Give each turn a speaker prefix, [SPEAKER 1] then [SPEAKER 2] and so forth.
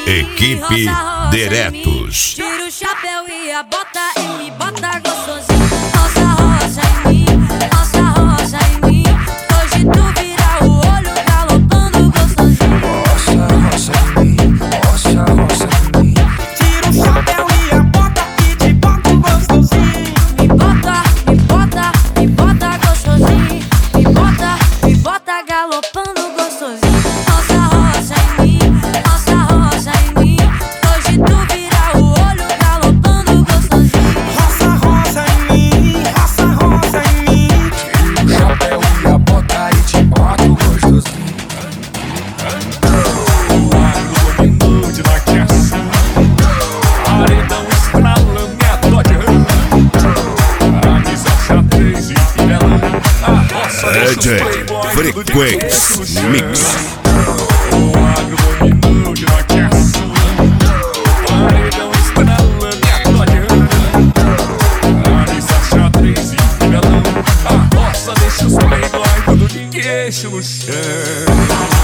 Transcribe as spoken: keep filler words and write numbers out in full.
[SPEAKER 1] Equipe Diretos.
[SPEAKER 2] Tira o chapéu e a bota e me bota gostosinho. Roça, roça em mim, roça, roça em mim. Hoje tu vira o olho galopando gostosinho.
[SPEAKER 3] Roça, roça em mim, roça, roça em mim.
[SPEAKER 4] Tira o chapéu e a bota e te bota gostosinho.
[SPEAKER 2] Me bota, me bota, me bota gostosinho. Me bota, me bota galopando gostosinho. Roça, roça em mim, roça, roça em mim. Hoje tu vira o olho galopando gostosinho.
[SPEAKER 4] Roça, roça em mim, roça, roça em mim.
[SPEAKER 3] Tira o chapéu e a bota e te boto gostosinho.
[SPEAKER 5] O agro dominou de noite. Paredão estralando e a Dodge Ram. A missa xadrez e pinelão. A roça
[SPEAKER 1] D J
[SPEAKER 5] deixa os playboys tudo de
[SPEAKER 1] Frequência
[SPEAKER 5] queixo no chão.
[SPEAKER 1] Mix.
[SPEAKER 5] O agro dominou de noite. Paredão estralando e a Dodge Ram. A missa xadrez e pinelão. A roça deixa os playboys tudo de queixo no chão.